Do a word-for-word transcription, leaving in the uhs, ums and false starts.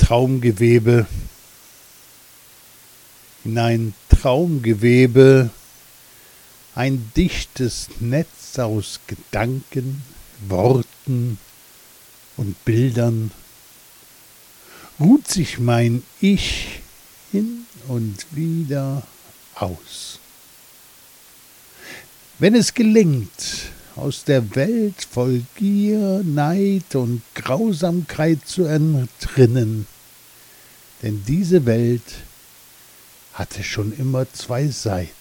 Traumgewebe, in ein Traumgewebe, ein dichtes Netz aus Gedanken, Worten und Bildern, ruht sich mein Ich hin und wieder aus. Wenn es gelingt, aus der Welt voll Gier, Neid und Grausamkeit zu entrinnen, denn diese Welt hatte schon immer zwei Seiten.